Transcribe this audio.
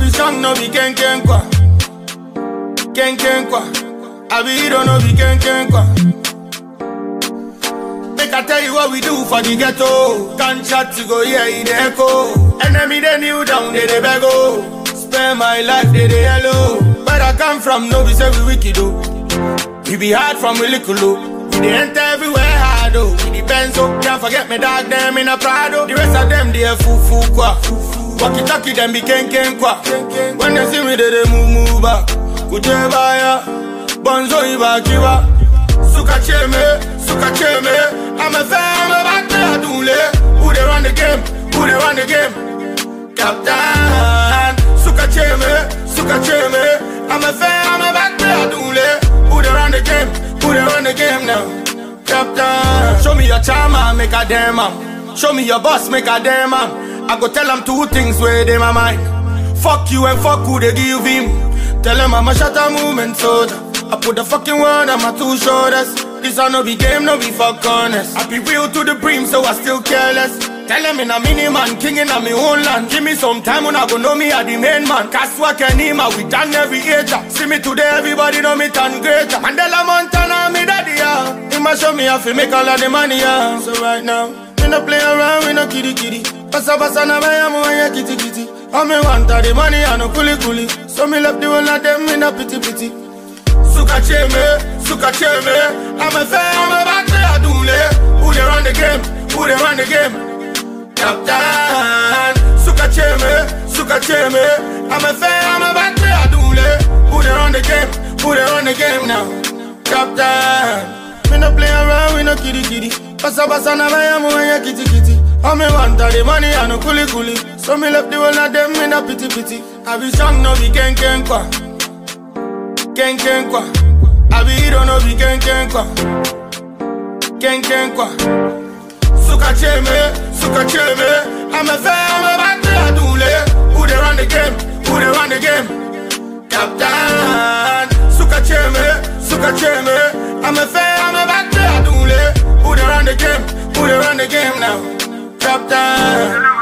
be strong, no be ken kwa. Ken kwa. I be hero, no be ken kwa. Make I tell you what we do for the ghetto. Gunshot to go here in the echo. Enemy they kneel down, they beg oh. Spend my life, they hello. Where I come from, no be say we wicked oh. We be hard from we little low. We dey enter everywhere hard oh. We the Benzo, can't forget me dog them in a Prado. The rest of them they fufu kwa. Walkie talkie them be ken kwa. When they see me they move back. Kujebaya, bonzo ibakiwa. Suka cheme. I'm a fan, I'm a back there dule. Who they run the game? Who they run the game? Captain. Suka cheme. I'm a fan, I'm a back there dule. Who they run the game? Who they run the game now? Captain. Show me your charmer, make a damn man. Show me your boss, make a damn man. I go tell them two things where they my mind. Fuck you and fuck who they give him. Tell them I'm a shatter movement soldier. I put the fucking word on my two shoulders. This a no be game, no be fuck honest. I be real to the brim, so I still careless. Tell them in a mini man, king in a me own land. Give me some time when I go know me a the main man. Kaswa Kenima, we done every age. See me today, everybody know me turn greater. Mandela Montana, me daddy yeah. He must show me how to make all of the money yeah. So right now, we no play around, we no kitty. Basa na maya moya kitty. I me want the money, I no kuli. So me left the whole of them in a pity. Suka cheme. I'm a fan, I'm a back there dule. Who they run the game? Captain. Suka cheme. I'm a fan, I'm a back there dule. Who they run the game now? Captain. We no play around, we no kitty. Basa na maya moya kitty. I me want the money, I no kuli. So me left the whole of them in a pity. I be strong, no be ken kwa. Ken kwa. I be hero, no be ken kwa. Ken kwa. Suka cheme. I'm a fan, I'm a back there dule. Who they run the game? Captain. Suka cheme. I'm a fan, I'm a back there dule. Who they run the game now? Captain.